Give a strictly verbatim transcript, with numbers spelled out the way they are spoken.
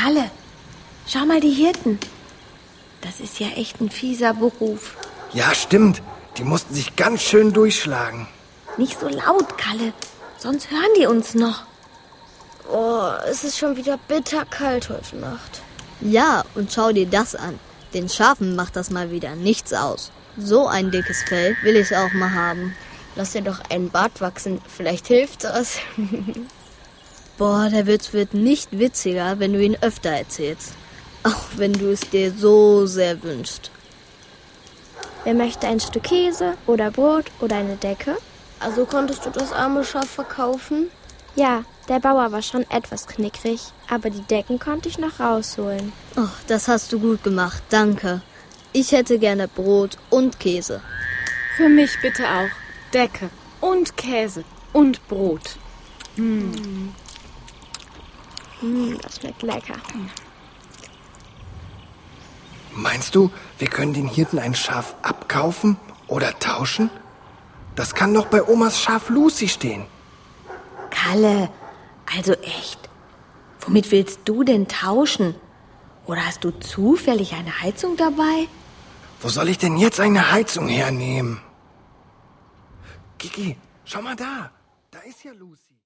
Kalle, schau mal die Hirten. Das ist ja echt ein fieser Beruf. Ja, stimmt. Die mussten sich ganz schön durchschlagen. Nicht so laut, Kalle, sonst hören die uns noch. Oh, es ist schon wieder bitterkalt heute Nacht. Ja, und schau dir das an. Den Schafen macht das mal wieder nichts aus. So ein dickes Fell will ich auch mal haben. Lass dir doch einen Bart wachsen, vielleicht hilft das. Boah, der Witz wird nicht witziger, wenn du ihn öfter erzählst. Auch wenn du es dir so sehr wünschst. Wer möchte ein Stück Käse oder Brot oder eine Decke? Also konntest du das arme Schaf verkaufen? Ja, der Bauer war schon etwas knickrig, aber die Decken konnte ich noch rausholen. Oh, das hast du gut gemacht, danke. Ich hätte gerne Brot und Käse. Für mich bitte auch. Decke und Käse und Brot. Mm. Mm, das schmeckt lecker. Meinst du, wir können den Hirten ein Schaf abkaufen oder tauschen? Das kann doch bei Omas Schaf Lucy stehen. Kalle, also echt. Womit willst du denn tauschen? Oder hast du zufällig eine Heizung dabei? Wo soll ich denn jetzt eine Heizung hernehmen? Kiki, schau mal da. Da ist ja Lucy.